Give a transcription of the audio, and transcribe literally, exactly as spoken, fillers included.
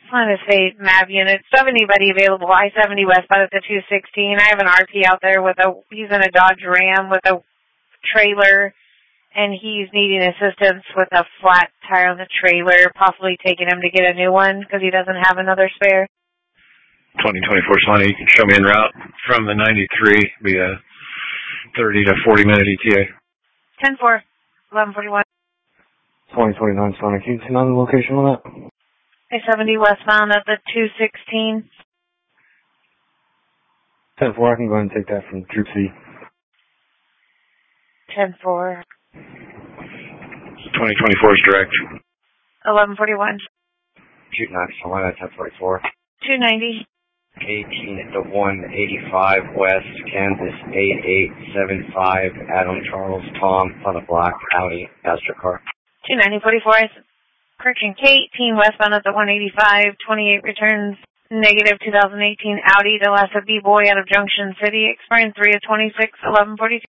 Want to say M A V units. Do you have anybody available? I seventy westbound at the two sixteen. I have an R P out there with a, he's in a Dodge Ram with a trailer, and he's needing assistance with a flat tire on the trailer, possibly taking him to get a new one because he doesn't have another spare. twenty twenty-four Sonny, you can show me en route from the ninety-three, be a thirty to forty minute E T A. ten four, eleven forty-one. twenty twenty-nine Sonny, can you see another location on that? I seventy westbound at the two sixteen. ten four, I can go ahead and take that from Troop C. ten four. twenty twenty-four is direct. eleven forty-one. Shoot Knox, Carolina, ten forty-four. two ninety. eighteen at the one eighty-five West, Kansas, eight eight seven five, Adam Charles Tom, on a black Audi Astra car. two ninety forty-four. Correction, K eighteen westbound at the one eighty-five, twenty-eight returns, negative two thousand eighteen Audi, the last of B-Boy out of Junction City, expiring three of twenty-six, eleven forty-two.